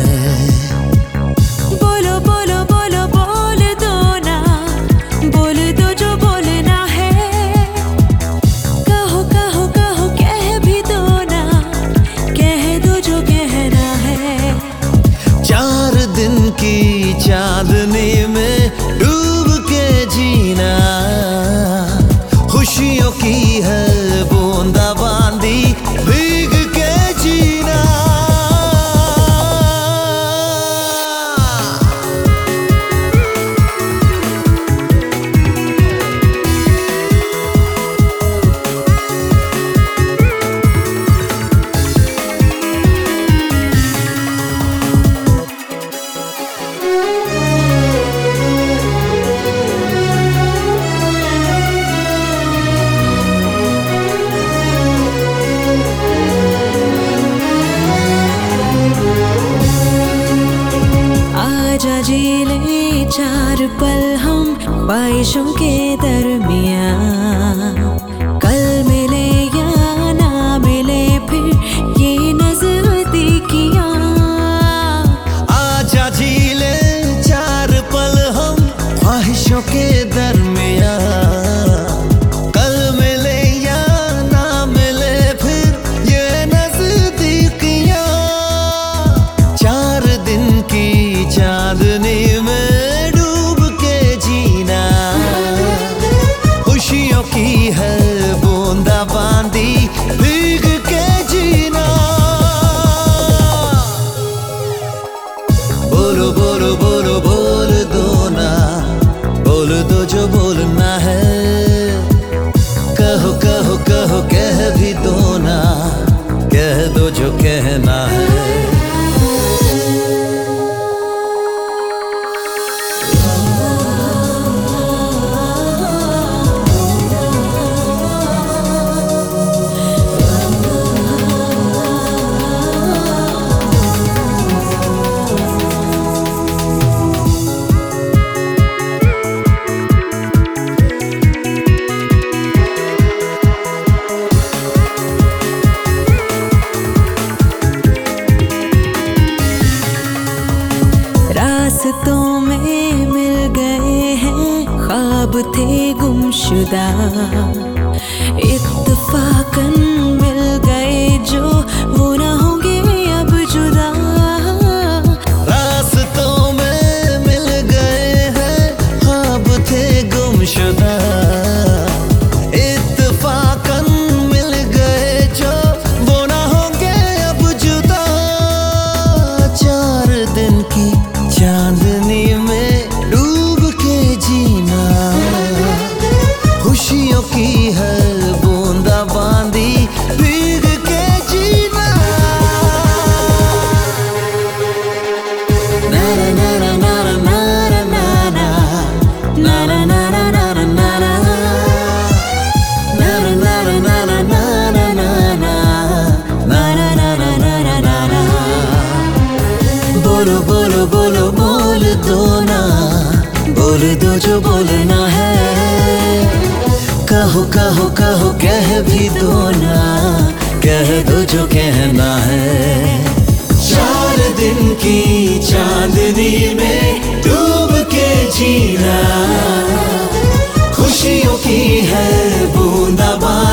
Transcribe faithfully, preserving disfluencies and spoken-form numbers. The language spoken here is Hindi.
बोलो बोलो बोलो बोल दो ना, बोल दो जो बोलना है। कहो कहो कहो कह भी दो ना, कह दो जो कहना है। चार दिन की चांदनी में डूब के जीना, खुशियों की है बूंदा बांदी भीग के जीना। आजा जी ले चार पल हम ख्वाहिशों के दरमियां। कल मिले या ना मिले फिर ये नजदीकियां। आजा जी ले चार पल हम ख्वाहिशों के दरमियां। कल मिले या ना मिले फिर ये नजदीकियां। चार दिन की चांदनी में डूब के जीना, खुशियों की है बूंदा बांदी भीग के जीना। बोलो बोलो बोलो बोल दो ना, बोल दो जो बोलना है। कहो कहो कहो कह भी दो ना, कह दो जो कहना है। रास्तों में मिल गए हैं ख्वाब थे गुमशुदा। इत्तफाकन मिल गए जो वो ना होंगे अब जुदा। रास्तों में मिल गए हैं ख्वाब थे गुमशुदा। इत्तफाकन मिल गए जो वो ना होंगे अब जुदा। चार दिन की चांदनी में डूब के जीना, खुशियों की है बूंदा बांदी भीग के जीना। ना ना ना ना ना ना ना ना ना ना ना ना ना ना ना ना ना ना। बोलो बोलो बोलो बोल दो ना, बोल दो जो बोलना है। कहो कहो कहो कह भी दो ना, कह दो जो कहना है। चार दिन की चांदनी में डूब के जीना, खुशियों की है बूंदा बांदी